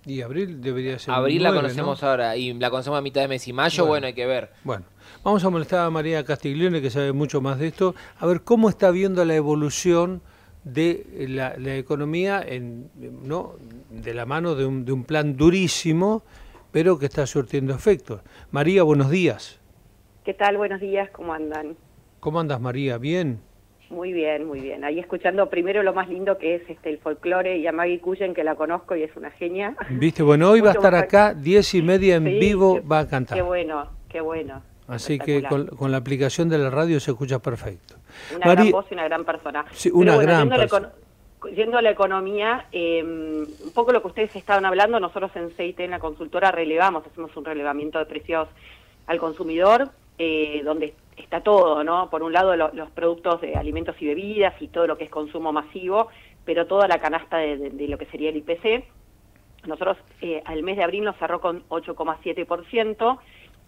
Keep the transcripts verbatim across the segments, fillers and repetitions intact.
Y abril debería ser Abril la nueve, conocemos ¿no? ahora y la conocemos a mitad de mes y mayo, Bueno, bueno, hay que ver. bueno. Vamos a molestar a María Castiglione, que sabe mucho más de esto, a ver cómo está viendo la evolución de la, la economía en, ¿no? de la mano de un, de un plan durísimo, pero que está surtiendo efectos. María, buenos días. ¿Qué tal? Buenos días, ¿cómo andan? ¿Cómo andas, María? ¿Bien? Muy bien, muy bien. Ahí escuchando primero lo más lindo que es este el folclore y a Maggie Cullen, que la conozco y es una genia. Viste, bueno, hoy va a Mucho estar más- acá, diez y media en Sí, vivo, qué, va a cantar. qué bueno, qué bueno. Así que Espectacular. con, con la aplicación de la radio se escucha perfecto. Una María, gran voz y una gran persona. sí, Pero una bueno, gran yendo a la, persona. econo- yendo a la economía, eh, un poco lo que ustedes estaban hablando, nosotros en C I T, en la consultora, relevamos, hacemos un relevamiento de precios al consumidor, eh, donde está todo, ¿no? Por un lado lo, los productos de alimentos y bebidas y todo lo que es consumo masivo, pero toda la canasta de, de, de lo que sería el I P C. Nosotros eh, al mes de abril nos cerró con ocho coma siete por ciento.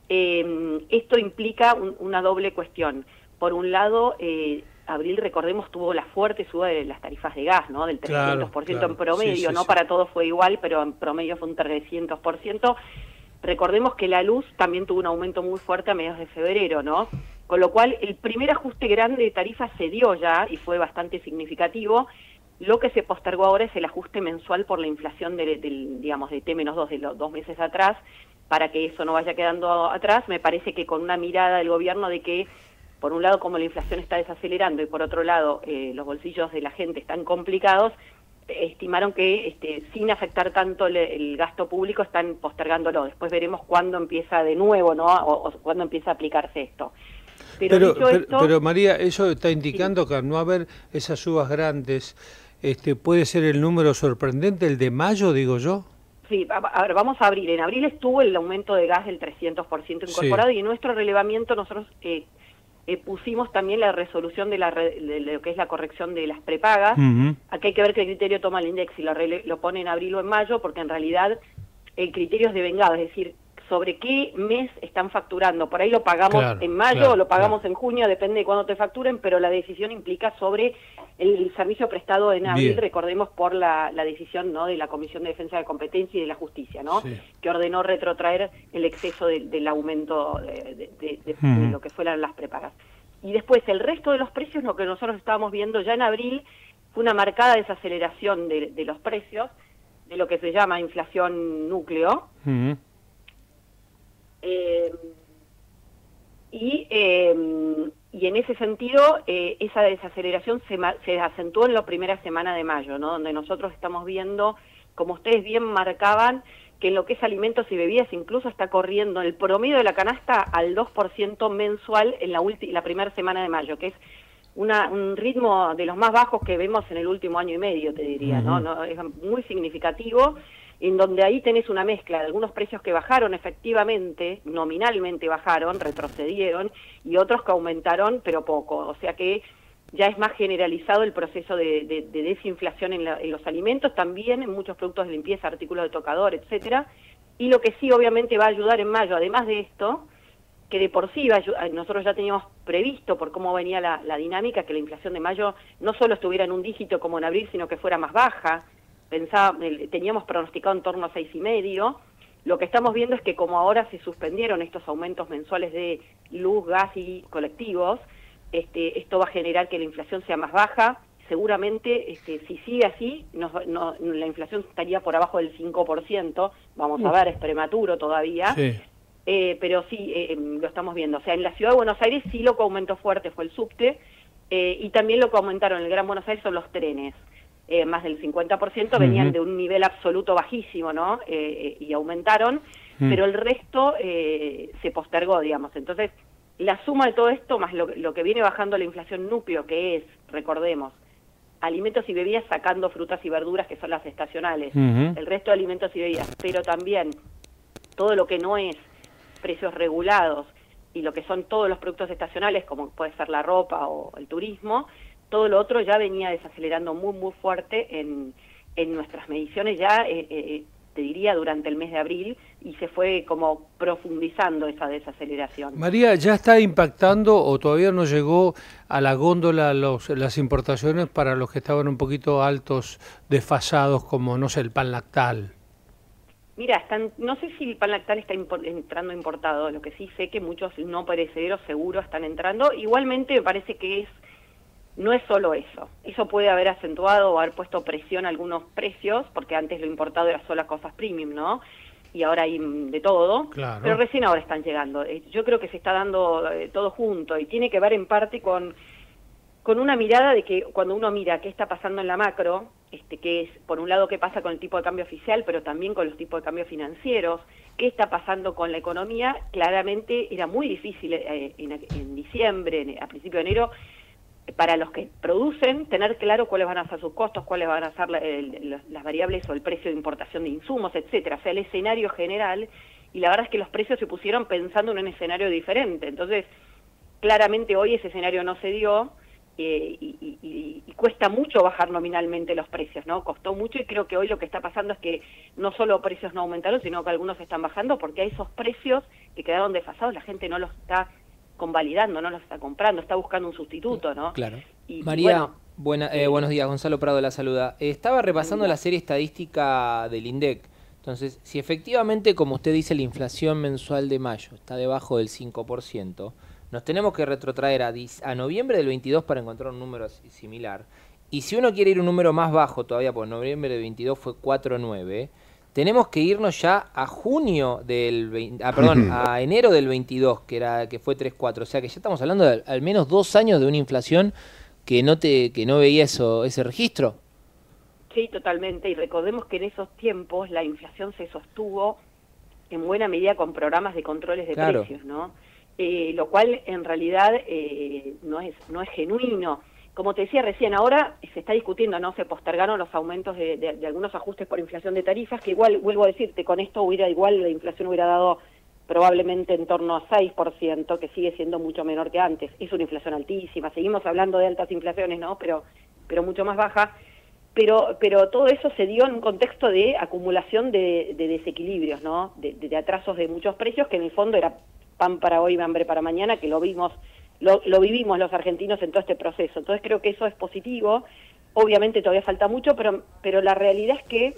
Eh, esto implica un, una doble cuestión. Por un lado, eh, abril, recordemos, tuvo la fuerte suba de las tarifas de gas, ¿no? Del trescientos por ciento claro, en promedio, sí, sí, no sí. para todos fue igual, pero en promedio fue un trescientos por ciento. Recordemos que la luz también tuvo un aumento muy fuerte a mediados de febrero, ¿no? Con lo cual, el primer ajuste grande de tarifas se dio ya y fue bastante significativo. Lo que se postergó ahora es el ajuste mensual por la inflación del, del digamos, de T menos dos de los dos meses atrás, para que eso no vaya quedando atrás. Me parece que con una mirada del gobierno de que, por un lado, como la inflación está desacelerando y por otro lado, eh, los bolsillos de la gente están complicados, estimaron que este, sin afectar tanto el, el gasto público están postergándolo. Después veremos cuándo empieza de nuevo, ¿no? O, o cuándo empieza a aplicarse esto. Pero, Pero, dicho pero, esto, pero, María, eso está indicando sí. que al no haber esas subas grandes, este, puede ser el número sorprendente, el de mayo, digo yo. Sí, a, a ver, vamos a abril. En abril estuvo el aumento de gas del trescientos por ciento incorporado, sí. Y en nuestro relevamiento nosotros eh, eh, pusimos también la resolución de, la re, de lo que es la corrección de las prepagas. Uh-huh. Aquí hay que ver qué criterio toma el INDEC, si lo, lo pone en abril o en mayo, porque en realidad el criterio es devengado, es decir, sobre qué mes están facturando. Por ahí lo pagamos claro, en mayo claro, o lo pagamos claro. en junio, depende de cuándo te facturen, pero la decisión implica sobre el servicio prestado en abril, Bien. recordemos por la, la decisión, ¿no?, de la Comisión de Defensa de Competencia y de la Justicia, ¿no?, sí. que ordenó retrotraer el exceso de, del aumento de, de, de, de, uh-huh. de lo que fueran las prepagas. Y después el resto de los precios, lo que nosotros estábamos viendo ya en abril, fue una marcada desaceleración de, de los precios, de lo que se llama inflación núcleo, uh-huh. Eh, y, eh, y en ese sentido, eh, esa desaceleración se, se acentuó en la primera semana de mayo, ¿no?, donde nosotros estamos viendo, como ustedes bien marcaban, que en lo que es alimentos y bebidas incluso está corriendo el promedio de la canasta al dos por ciento mensual en la, la primera semana de mayo, que es una, un ritmo de los más bajos que vemos en el último año y medio, te diría, uh-huh. ¿no? ¿no? Es muy significativo, en donde ahí tenés una mezcla de algunos precios que bajaron efectivamente, nominalmente bajaron, retrocedieron, y otros que aumentaron, pero poco. O sea que ya es más generalizado el proceso de, de, de desinflación en, la, en los alimentos, también en muchos productos de limpieza, artículos de tocador, etcétera. Y lo que sí obviamente va a ayudar en mayo, además de esto, que de por sí va a ayudar, nosotros ya teníamos previsto por cómo venía la, la dinámica, que la inflación de mayo no solo estuviera en un dígito como en abril, sino que fuera más baja. Pensaba, teníamos pronosticado en torno a seis y medio. Lo que estamos viendo es que como ahora se suspendieron estos aumentos mensuales de luz, gas y colectivos, este, esto va a generar que la inflación sea más baja. Seguramente, este, si sigue así, nos, no, la inflación estaría por abajo del cinco por ciento. Vamos a ver, es prematuro todavía. Sí. Eh, pero sí, eh, lo estamos viendo. O sea, en la Ciudad de Buenos Aires sí lo que aumentó fuerte fue el subte, eh, y también lo que aumentaron en el Gran Buenos Aires son los trenes. Eh, más del cincuenta por ciento venían uh-huh. de un nivel absoluto bajísimo, ¿no? Eh, eh, y aumentaron, uh-huh. pero el resto eh, se postergó, digamos. Entonces, la suma de todo esto, más lo, lo que viene bajando la inflación núcleo, que es, recordemos, alimentos y bebidas sacando frutas y verduras, que son las estacionales, uh-huh. el resto de alimentos y bebidas, pero también todo lo que no es precios regulados y lo que son todos los productos estacionales, como puede ser la ropa o el turismo, todo lo otro ya venía desacelerando muy, muy fuerte en, en nuestras mediciones ya, eh, eh, te diría, durante el mes de abril, y se fue como profundizando esa desaceleración. María, ¿ya está impactando o todavía no llegó a la góndola los, las importaciones para los que estaban un poquito altos, desfasados, como, no sé, el pan lactal? Mira, están, no sé si el pan lactal está impor, entrando importado, lo que sí sé que muchos no perecederos seguro están entrando. Igualmente me parece que es no es solo eso. Eso puede haber acentuado o haber puesto presión a algunos precios, porque antes lo importado era solo cosas premium, ¿no? Y ahora hay de todo, claro. Pero recién ahora están llegando. Yo creo que se está dando eh, todo junto y tiene que ver en parte con, con una mirada de que cuando uno mira qué está pasando en la macro, este, que es por un lado qué pasa con el tipo de cambio oficial, pero también con los tipos de cambio financieros, qué está pasando con la economía, claramente era muy difícil eh, en, en diciembre, en, a principio de enero, para los que producen, tener claro cuáles van a ser sus costos, cuáles van a ser la, el, las variables o el precio de importación de insumos, etcétera, o sea, el escenario general, y la verdad es que los precios se pusieron pensando en un escenario diferente, entonces, claramente hoy ese escenario no se dio, eh, y, y, y, y cuesta mucho bajar nominalmente los precios, ¿no? Costó mucho, y creo que hoy lo que está pasando es que no solo precios no aumentaron, sino que algunos están bajando, porque hay esos precios que quedaron desfasados, la gente no los está convalidando, no los está comprando, está buscando un sustituto, ¿no? Claro. Y, María, y bueno, buena, eh, buenos días, Gonzalo Prado la saluda. Eh, estaba repasando Hola. la serie estadística del INDEC. Entonces, si efectivamente, como usted dice, la inflación mensual de mayo está debajo del cinco por ciento, nos tenemos que retrotraer a, a noviembre del veintidós para encontrar un número similar. Y si uno quiere ir un número más bajo todavía, porque noviembre del veintidós fue cuatro punto nueve, tenemos que irnos ya a junio del veinte, ah, perdón, a enero del veintidós, que era que fue tres punto cuatro, o sea que ya estamos hablando de al menos dos años de una inflación que no te que no veía eso ese registro. Sí, totalmente, y recordemos que en esos tiempos la inflación se sostuvo en buena medida con programas de controles de Claro. precios, ¿no? Eh, lo cual en realidad eh, no es no es genuino. Como te decía recién, ahora se está discutiendo, ¿no? Se postergaron los aumentos de, de, de algunos ajustes por inflación de tarifas, que igual, vuelvo a decirte, con esto hubiera igual la inflación hubiera dado probablemente en torno a seis por ciento, que sigue siendo mucho menor que antes. Es una inflación altísima, seguimos hablando de altas inflaciones, ¿no? Pero, pero mucho más baja. Pero, pero todo eso se dio en un contexto de acumulación de, de desequilibrios, ¿no? De, de, de atrasos de muchos precios, que en el fondo era pan para hoy, hambre para mañana, que lo vimos... Lo, lo vivimos los argentinos en todo este proceso. Entonces creo que eso es positivo. Obviamente todavía falta mucho, pero, pero la realidad es que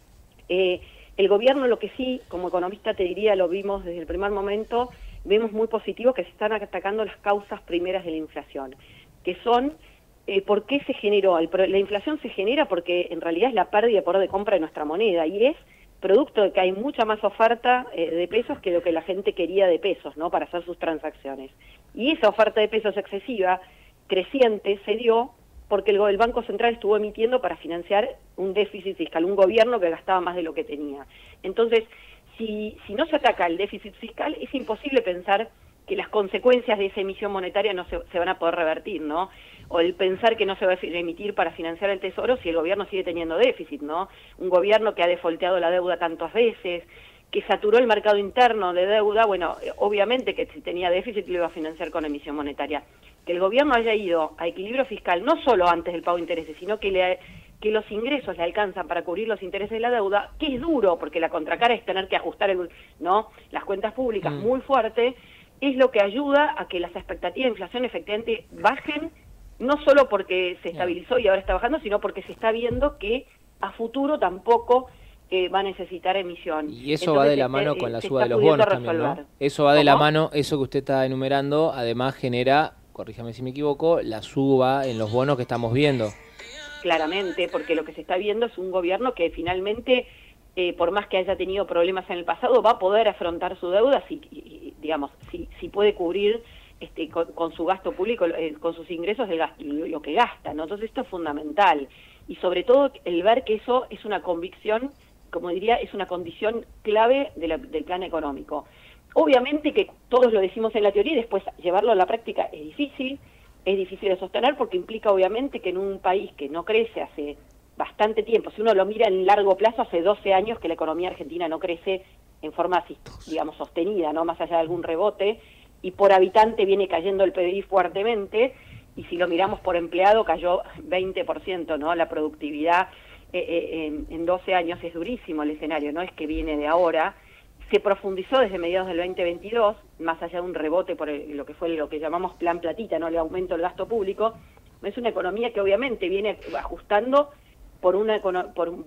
eh, el gobierno, lo que sí, como economista te diría, lo vimos desde el primer momento, vemos muy positivo que se están atacando las causas primeras de la inflación, que son eh, por qué se generó. El, la inflación se genera porque en realidad es la pérdida de poder de compra de nuestra moneda, y es producto de que hay mucha más oferta eh, de pesos que lo que la gente quería de pesos, ¿no? Para hacer sus transacciones. Y esa oferta de pesos excesiva, creciente, se dio porque el, el Banco Central estuvo emitiendo para financiar un déficit fiscal, un gobierno que gastaba más de lo que tenía. Entonces, si, si no se ataca el déficit fiscal, es imposible pensar que las consecuencias de esa emisión monetaria no se, se van a poder revertir, ¿no? O el pensar que no se va a emitir para financiar el Tesoro si el gobierno sigue teniendo déficit, ¿no? Un gobierno que ha defolteado la deuda tantas veces, que saturó el mercado interno de deuda, bueno, obviamente que si tenía déficit lo iba a financiar con emisión monetaria. Que el gobierno haya ido a equilibrio fiscal, no solo antes del pago de intereses, sino que, le, que los ingresos le alcanzan para cubrir los intereses de la deuda, que es duro, porque la contracara es tener que ajustar el, ¿no? las cuentas públicas mm. muy fuerte, es lo que ayuda a que las expectativas de inflación efectivamente bajen, no solo porque se estabilizó y ahora está bajando, sino porque se está viendo que a futuro tampoco eh, va a necesitar emisión. Y eso Entonces, va de la se, mano eh, con la se suba de está los bonos pudiendo también, resolver. ¿no? Eso va de la ¿Cómo? mano, eso que usted está enumerando, además genera, corríjame si me equivoco, la suba en los bonos que estamos viendo. Claramente, porque lo que se está viendo es un gobierno que finalmente, eh, por más que haya tenido problemas en el pasado, va a poder afrontar su deuda si, digamos, si, si puede cubrir este, con, con su gasto público, eh, con sus ingresos, el gasto, lo que gasta, ¿no? Entonces esto es fundamental. Y sobre todo el ver que eso es una convicción, como diría, es una condición clave de la, del plan económico. Obviamente que todos lo decimos en la teoría y después llevarlo a la práctica es difícil, es difícil de sostener porque implica obviamente que en un país que no crece hace bastante tiempo, si uno lo mira en largo plazo, hace doce años que la economía argentina no crece en forma, digamos, sostenida, no más allá de algún rebote, y por habitante viene cayendo el P B I fuertemente, y si lo miramos por empleado cayó veinte por ciento, ¿no? La productividad eh, eh, en, en doce años es durísimo el escenario, no es que viene de ahora. Se profundizó desde mediados del veinte veintidós, más allá de un rebote por el, lo que fue lo que llamamos plan platita, no el aumento del gasto público. Es una economía que obviamente viene ajustando por una por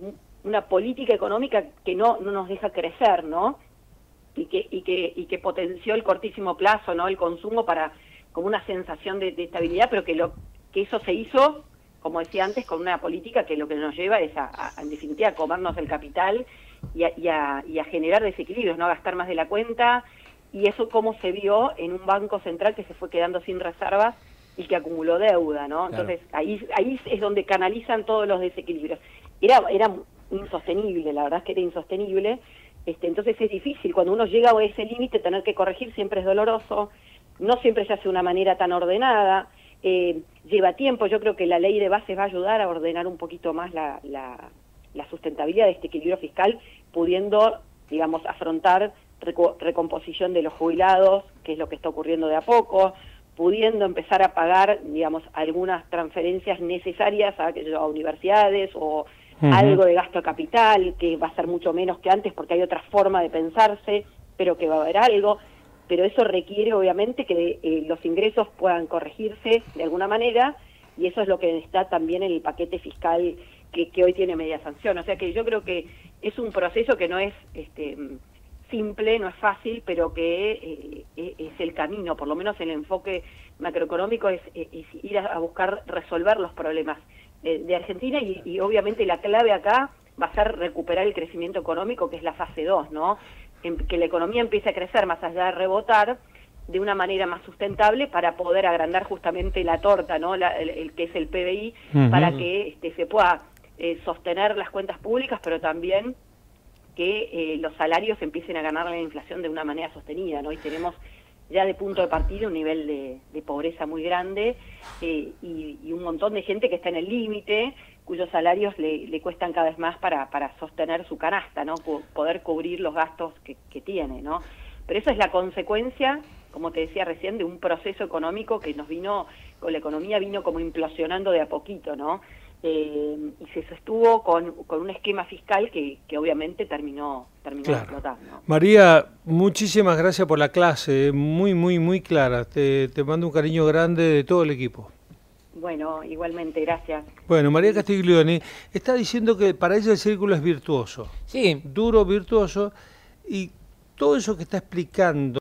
una política económica que no, no nos deja crecer, ¿no? Y que, y que, y que potenció el cortísimo plazo, ¿no? El consumo para, como una sensación de, de estabilidad, pero que lo, que eso se hizo, como decía antes, con una política que lo que nos lleva es a, a en definitiva, a comernos el capital y a, y, a, y a generar desequilibrios, ¿no? A gastar más de la cuenta, y eso cómo se vio en un banco central que se fue quedando sin reservas y que acumuló deuda, ¿no? Entonces, claro, ahí, ahí es donde canalizan todos los desequilibrios. Era, era insostenible, la verdad es que era insostenible. Este, entonces es difícil, cuando uno llega a ese límite, tener que corregir siempre es doloroso, no siempre se hace de una manera tan ordenada, eh, lleva tiempo. Yo creo que la ley de bases va a ayudar a ordenar un poquito más la, la, la sustentabilidad de este equilibrio fiscal, pudiendo, digamos, afrontar reco recomposición de los jubilados, que es lo que está ocurriendo de a poco, pudiendo empezar a pagar, digamos, algunas transferencias necesarias a, a universidades o uh-huh. algo de gasto de capital, que va a ser mucho menos que antes porque hay otra forma de pensarse, pero que va a haber algo. Pero eso requiere, obviamente, que eh, los ingresos puedan corregirse de alguna manera, y eso es lo que está también en el paquete fiscal que, que hoy tiene media sanción. O sea que yo creo que es un proceso que no es este, simple, no es fácil, pero que eh, es el camino, por lo menos el enfoque macroeconómico es, es ir a buscar resolver los problemas de, de Argentina, y, y obviamente la clave acá va a ser recuperar el crecimiento económico, que es la fase dos, ¿no? En, que la economía empiece a crecer más allá de rebotar de una manera más sustentable para poder agrandar justamente la torta, ¿no? La, el, el que es el P B I, uh-huh. para que este, se pueda eh, sostener las cuentas públicas, pero también que eh, los salarios empiecen a ganar la inflación de una manera sostenida, ¿no? Y tenemos ya de punto de partida un nivel de, de pobreza muy grande eh, y, y un montón de gente que está en el límite, cuyos salarios le, le cuestan cada vez más para, para sostener su canasta, ¿no? Poder cubrir los gastos que, que tiene, ¿no? Pero eso es la consecuencia, como te decía recién, de un proceso económico que nos vino, con la economía vino como implosionando de a poquito, ¿no? Eh, y se sostuvo con, con un esquema fiscal que, que obviamente terminó, terminó claro. explotando. María, muchísimas gracias por la clase, muy, muy, muy clara. Te, te mando un cariño grande de todo el equipo. Bueno, igualmente, gracias. Bueno, María Castiglione está diciendo que para ella el círculo es virtuoso. Sí. Duro, virtuoso, y todo eso que está explicando